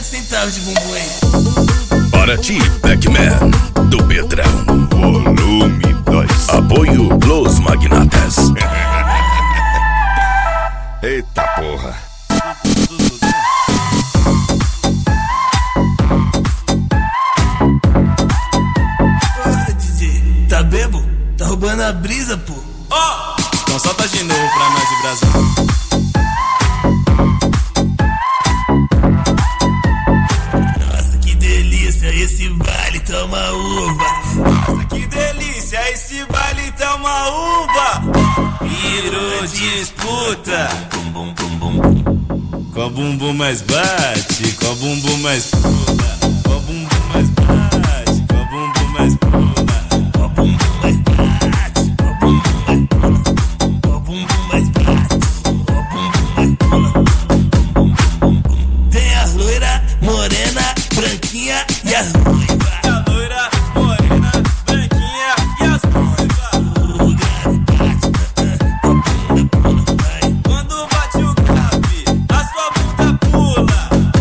centavos de bumbum aí. Para ti, Pac-Man, do Pedrão. Volume 2. Apoio Los Magnatas. Eita porra. Porra, DJ, tá bebo? Tá roubando a brisa, pô. Ó, então solta de novo pra nós de Brasil. Nossa, que delícia, esse baile toma uva. Nossa, que delícia, esse baile tá uma uva. Virou disputa. Bum, bum, bum, bum. Qual bumbum mais bate, qual bumbum mais pula. Qual bumbum mais bate, qual bumbum mais pula. Qual bumbum mais bate, qual bumbum mais pula. Qual bumbum mais bate, qual bumbum mais pula. Bum, bum, bum, bum. Tem a loira, morena, branquinha e as ruivas. A loira, morena, branquinha e as ruivas. O grave bate, a bunda pula, vai. Quando bate o grave, a sua bunda pula.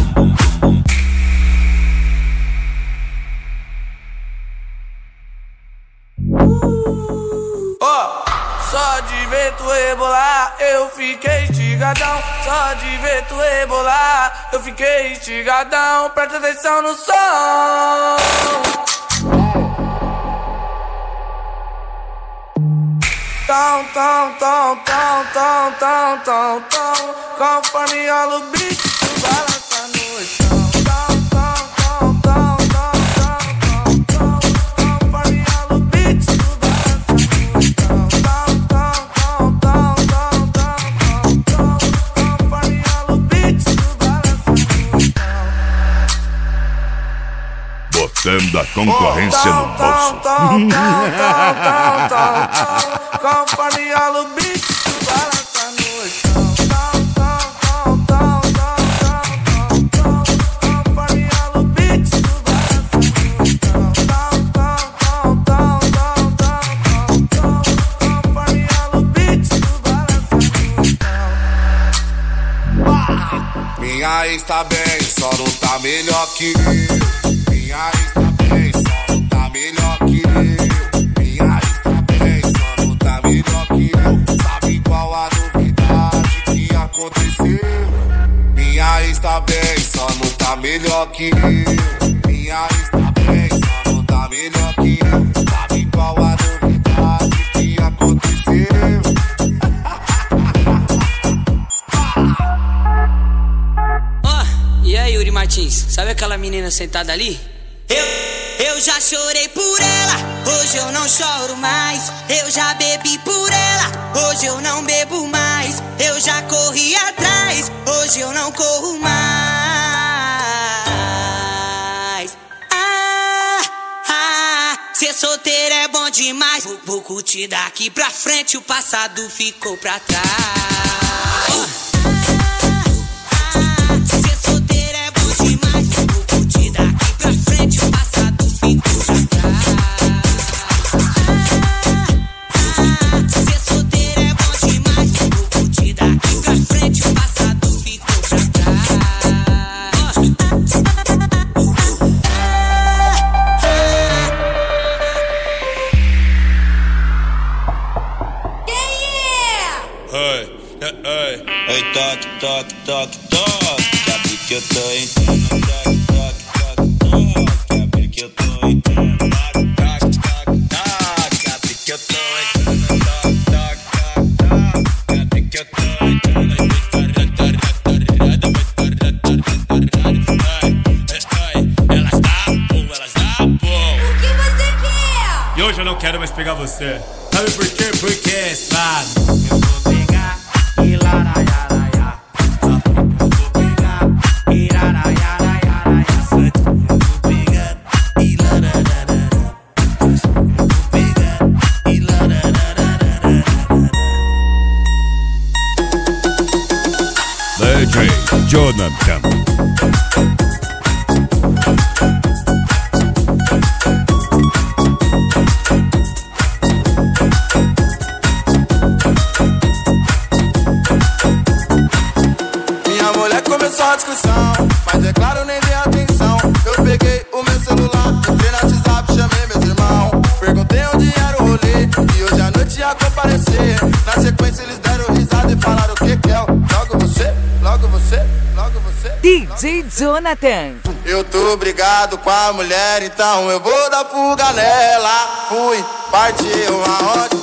Só de ver tu rebolar, eu fiquei estigadão. Só de ver tu rebolar, eu fiquei estigadão. Presta atenção no som. Tom, tom, tom, tom, tom, tom, tom, tom. Conforme rola o beat, tu balança no chão. Tom, tom, tom, tom, tom, tom, tom, tom. Conforme rola o beat, tu balança no chão. Tom, tom, tom, tom, tom, tom, tom, tom. Conforme rola o beat, tu balança no chão. Botando a concorrência no bolso. Conforme rola o beat, tu balança no chão. Conforme rola o beat, tu balança no chão. Conforme rola o beat, tu balança no chão. Minha ex tá bem, só não tá melhor que eu. Minha ex tá bem, só não tá melhor que eu. Minha ex tá bem, só não tá melhor que eu. Sabe qual a novidade que aconteceu? Minha ex tá bem, só não tá melhor que eu. Minha ex tá bem, só não tá melhor que eu. Sabe qual a novidade que aconteceu? E aí, Yuri Martins, sabe aquela menina sentada ali? Eu já chorei por ela, hoje eu não choro mais. Eu já bebi por ela, hoje eu não bebo mais. Eu já corri atrás, hoje eu não corro mais. Ser solteiro é bom demais. Vou curtir daqui pra frente, o passado ficou pra trás. Oi, toque, toque, toque, toque. Sabe que eu tô entrando. Toque, toque, toque, toque. Sabe que eu tô entrando. Toque, toque, toque. Sabe que eu tô entrando. Toque, toque, toque, toque. Sabe que eu tô entrando. Elas dá bom, elas dá bom. O que você quer? E hoje eu não quero mais pegar você. Sabe por quê? Porque é sabe. Eu vou pegar e laraiaraiá. Eu vou pegar e laraiaraiá. Eu vou pegar e laraiaraiá. Eu vou pegar e laraiaraiá. DJ Jonathan. Minha mulher começou a discussão, mas é claro, nem dei a DJ Jonathan. Eu tô brigado com a mulher, então eu vou dar fuga nela. Fui, partiu aonde